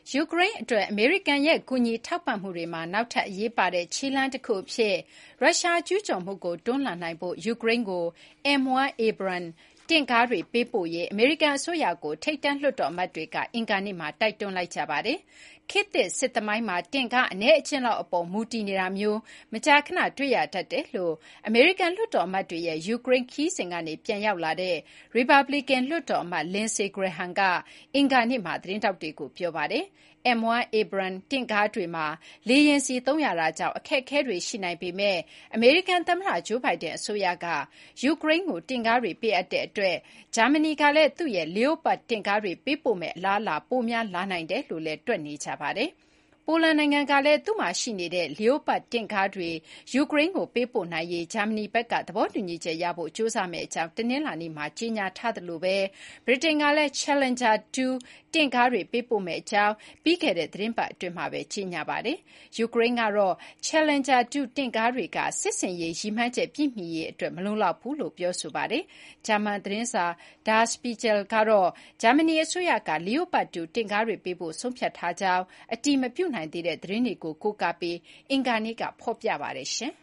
ယူကရိန်းအတွက်အမေရိကန်ရဲ့ကူညီထောက်ပံ့မှုတွေမှာနောက်ထပ်အရေးပါတဲ့ခြေလှမ်းတခုအဖြစ်ရုရှားကျူးကျော်မှုကိုတွန်းလှန်နိုင်ဖို့ယူကရိန်းကို M1 Abrams တင့်ကားတွေပေးပို့ရေးအမေရိကန်အစိုးရကိုထိပ်တန်းလွှတ်တော်အမတ်တွေကအင်္ဂါနေ့မှာတိုက်တွန်းလိုက်ကြပါတယ်။ခေတ်သစ်စစ်သမိုင်းမှာတင့်ကားအနည်းအကျဉ်းလောက်အပေါ်မူတည်နေတာမျိုးမကြာခဏတွေ့ရတတ်တယ်လို့အမေရိကန်လွှတ်တော်အမတ်တွေရဲ့ယူကရိန်းခရီးစဉ်ကနေပြန်ရောက်လာတဲ့ရီပတ်ဘလီကန်လွှတ်တော်အမတ် Lindsey Graham ကအင်္ဂါနေ့မှာသတင်းထောက်တွေကိုပြောပါတယ်။ M1 Abrams တင့်ကားတွေမှာလေယာဉ်ဆီသုံးရတာကြောင့်အခက်အခဲတွေရှိနိုင်ပေမယ့်အမေရိကန်သမ္မတဂျိုးဘိုင်ဒန်အစိုးရကယူကရိန်းကိုတင့်ကားတွေပေးအပ်တဲ့အတွက်ဂျာမနီကလည်းသူ့ရဲ့ Leopard တင့်ကားတွေပေးပို့မယ့်အလားအလာပိုများလာနိုင်တယ်လို့လည်းတွက်နေကြပါတယ်။ပိုလန်နိုင်ငံကလည်းသူ့မှာရှိနေတဲ့ Leopard တင့်ကားတွေယူကရိန်းကိုပေးပို့နိုင်ရေးဂျာမနီဘက်ကသဘောတူညီချက်ရဖို့ကြိုးစားမယ့်အကြောင်းတနင်္လာနေ့မှာကြေညာထားသလိုဗြိတိန်ကလည်း Challenger 2 တင့်ကားတွေပေးပို့မယ့်အကြောင်းပြီးခဲ့တဲ့သီတင်းပတ်အတွင်းမှာပဲကြေညာပါတယ်။ယူကရိန်းကတော့ Challenger 2 တင့်ကားတွေကစစ်ဆင်ရေးရည်မှန်းချက်ပြည့်မီရေးအတွက်မလုံလောက်ဘူးလို့ပြောဆိုပါတယ်။ဂျာမန်သတင်းစာ Der Spiegel ကတော့ဂျာမနီအစိုးရက Leopard 2 တင့်ကားတွေပေးဖို့ဆုံးဖြတ်ထားကြောင်းအတည်မပြုနိုင်သေးတဲ့သတင်းတွေကိုကိုးကားပြီးအင်္ဂါနေ့ကဖော်ပြပါတယ်။